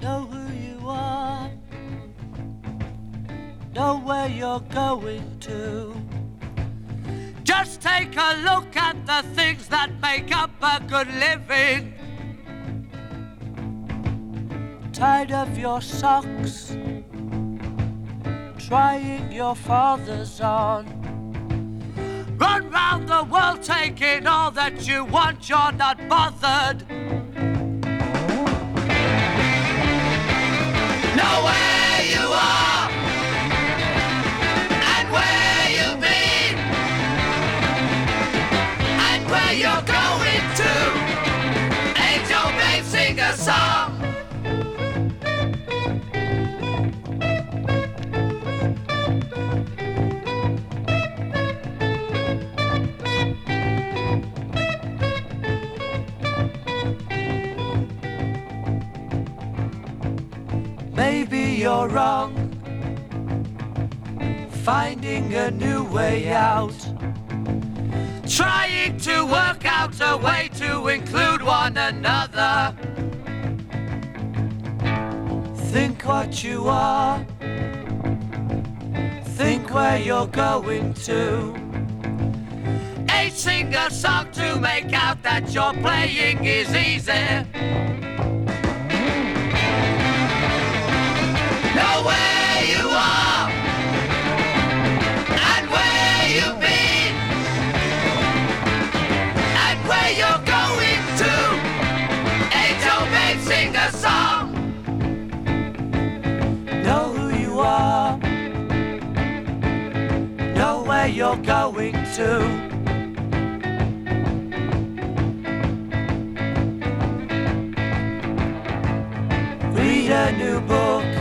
Know who you are, know where you're going to. Just take a look at the things that make up a good living. Tired of your socks, trying your father's on. Run round the world taking all that you want, you're not bothered. Know where you are and where you've been and where you're going to. Angel babe, sing a song. Maybe you're wrong, finding a new way out, trying to work out a way to include one another. Think what you are, think where you're going to. Ain't sing a song to make out that your playing is easy. Know where you are and where you've been and where you're going to. Angel babe, sing a song. Know who you are, know where you're going to. Read a new book,